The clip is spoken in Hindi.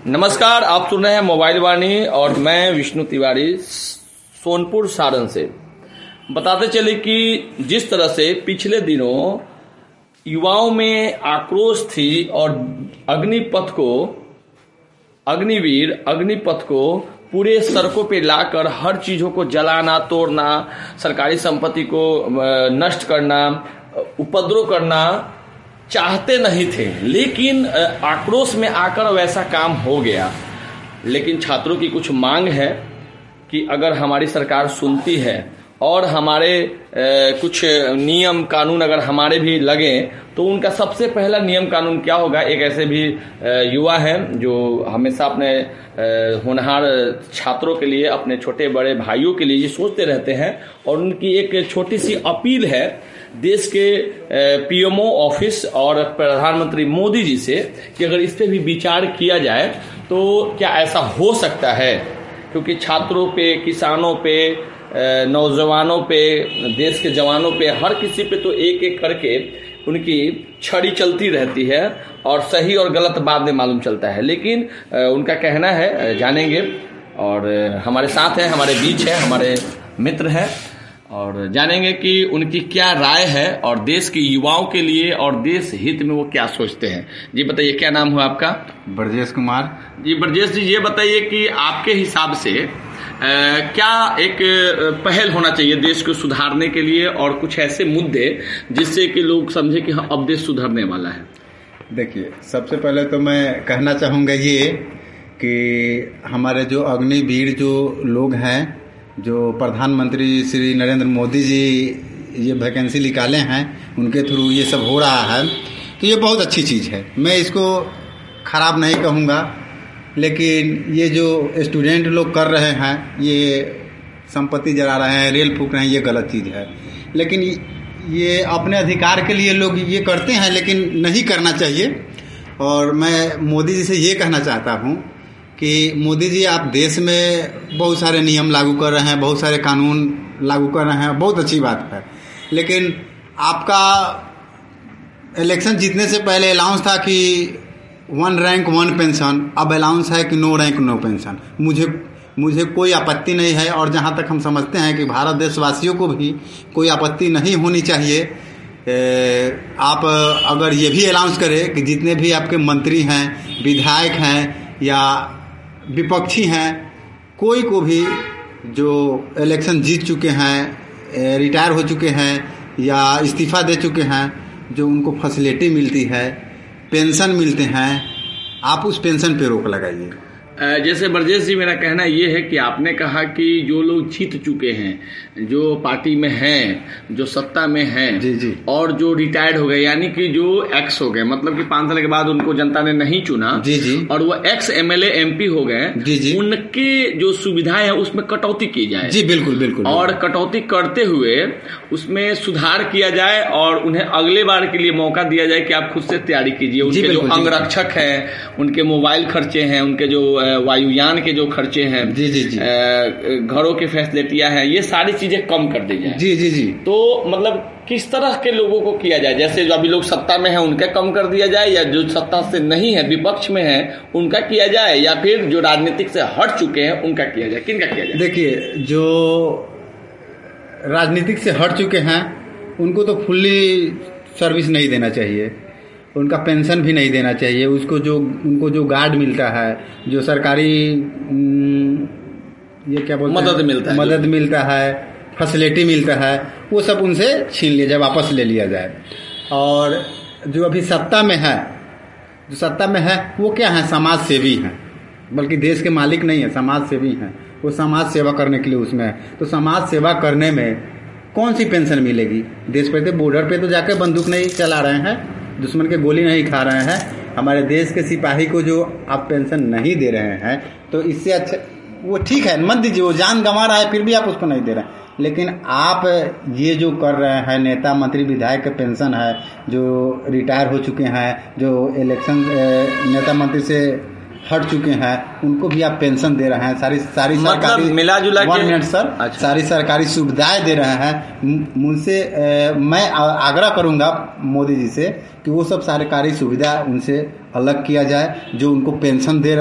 नमस्कार, आप सुन रहे हैं मोबाइल वाणी और मैं विष्णु तिवारी सोनपुर सारण से। बताते चले कि जिस तरह से पिछले दिनों युवाओं में आक्रोश थी और अग्निपथ को पूरे सड़कों पे लाकर हर चीजों को जलाना, तोड़ना, सरकारी संपत्ति को नष्ट करना, उपद्रव करना चाहते नहीं थे, लेकिन आक्रोश में आकर वैसा काम हो गया। लेकिन छात्रों की कुछ मांग है कि अगर हमारी सरकार सुनती है और हमारे कुछ नियम कानून अगर हमारे भी लगे तो उनका सबसे पहला नियम कानून क्या होगा। एक ऐसे भी युवा हैं जो हमेशा अपने होनहार छात्रों के लिए, अपने छोटे बड़े भाइयों के लिए ये सोचते रहते हैं और उनकी एक छोटी सी अपील है देश के पीएमओ ऑफिस और प्रधानमंत्री मोदी जी से कि अगर इस पे भी विचार किया जाए तो क्या ऐसा हो सकता है, क्योंकि छात्रों पे, किसानों पे, नौजवानों पे, देश के जवानों पे, हर किसी पे तो एक एक करके उनकी छड़ी चलती रहती है और सही और गलत बाद में मालूम चलता है। लेकिन उनका कहना है, जानेंगे और हमारे साथ हैं, हमारे बीच है, हमारे मित्र हैं और जानेंगे कि उनकी क्या राय है और देश के युवाओं के लिए और देश हित में वो क्या सोचते हैं। जी बताइए, क्या नाम हुआ आपका? ब्रजेश कुमार। जी ब्रजेश जी, ये बताइए कि आपके हिसाब से क्या एक पहल होना चाहिए देश को सुधारने के लिए और कुछ ऐसे मुद्दे जिससे कि लोग समझे कि हाँ अब देश सुधरने वाला है। देखिए, सबसे पहले तो मैं कहना चाहूँगा ये कि हमारे जो अग्निवीर जो लोग हैं, जो प्रधानमंत्री श्री नरेंद्र मोदी जी ये वैकेंसी निकाले हैं, उनके थ्रू ये सब हो रहा है, तो ये बहुत अच्छी चीज़ है। मैं इसको खराब नहीं कहूँगा, लेकिन ये जो स्टूडेंट लोग कर रहे हैं, ये संपत्ति जला रहे हैं, रेल फूंक रहे हैं, ये गलत चीज़ है। लेकिन ये अपने अधिकार के लिए लोग ये करते हैं, लेकिन नहीं करना चाहिए। और मैं मोदी जी से ये कहना चाहता हूँ कि मोदी जी, आप देश में बहुत सारे नियम लागू कर रहे हैं, बहुत सारे कानून लागू कर रहे हैं, बहुत अच्छी बात है। लेकिन आपका इलेक्शन जीतने से पहले अनाउंस था कि 1 रैंक 1 पेंशन, अब अनाउंस है कि 9 रैंक 9 पेंशन। मुझे कोई आपत्ति नहीं है और जहाँ तक हम समझते हैं कि भारत देशवासियों को भी कोई आपत्ति नहीं होनी चाहिए। आप अगर ये भी अनाउंस करें कि जितने भी आपके मंत्री हैं, विधायक हैं या विपक्षी हैं, कोई को भी जो इलेक्शन जीत चुके हैं, रिटायर हो चुके हैं या इस्तीफा दे चुके हैं, जो उनको फैसिलिटी मिलती है, पेंशन मिलते हैं, आप उस पेंशन पे रोक लगाइए। जैसे ब्रजेश जी, मेरा कहना ये है कि आपने कहा कि जो लोग जीत चुके हैं, जो पार्टी में हैं, जो सत्ता में हैं, जी जी, और जो रिटायर्ड हो गए, यानी कि जो एक्स हो गए, मतलब कि 5 साल के बाद उनको जनता ने नहीं चुना, जी जी, और वो एक्स एमएलए एमपी हो गए, जी जी, उनके जो सुविधाएं हैं उसमें कटौती की जाए। जी बिल्कुल बिल्कुल, और कटौती करते हुए उसमें सुधार किया जाए और उन्हें अगले बार के लिए मौका दिया जाए कि आप खुद से तैयारी कीजिए। उनके जो अंगरक्षक हैं, उनके मोबाइल खर्चे हैं, उनके जो वायुयान के जो खर्चे हैं, जी जी जी, घरों की फैसिलिटियां हैं, ये सारी चीजें कम कर दी जाए। जी जी जी। तो मतलब किस तरह के लोगों को किया जाए? जैसे जो अभी लोग सत्ता में हैं उनका कम कर दिया जाए, या जो सत्ता से नहीं है, विपक्ष में है, उनका किया जाए, या फिर जो राजनीतिक से हट चुके हैं उनका किया जाए? किनका किया जाए? देखिए, जो राजनीतिक से हट चुके हैं उनको तो फुल्ली सर्विस नहीं देना चाहिए, उनका पेंशन भी नहीं देना चाहिए। उनको जो गार्ड मिलता है, जो सरकारी ये क्या बोलते हैं, मदद मिलता है, फैसिलिटी मिलता है, वो सब उनसे छीन लिया जाए, वापस ले लिया जाए। और जो अभी सत्ता में है वो क्या है? समाज सेवी हैं, बल्कि देश के मालिक नहीं है, समाज सेवी हैं। वो समाज सेवा करने के लिए उसमें है। तो समाज सेवा करने में कौन सी पेंशन मिलेगी? देश पे बॉर्डर पे तो जाकर बंदूक नहीं चला रहे हैं, दुश्मन के गोली नहीं खा रहे हैं। हमारे देश के सिपाही को जो आप पेंशन नहीं दे रहे हैं, तो इससे अच्छा वो ठीक है, मत दीजिए, वो जान गंवा रहा है फिर भी आप उसको नहीं दे रहे हैं। लेकिन आप ये जो कर रहे हैं, नेता मंत्री विधायक का पेंशन है, जो रिटायर हो चुके हैं, जो इलेक्शन नेता मंत्री से हट चुके हैं, उनको भी आप पेंशन दे रहे हैं, सारी सरकारी मिला जुला के 1 मिनट सर, अच्छा, सारी सरकारी सुविधाएं दे रहे हैं। मुझसे मैं आग्रह करूंगा मोदी जी से कि वो सब सरकारी सुविधा उनसे अलग किया जाए, जो उनको पेंशन दे रहे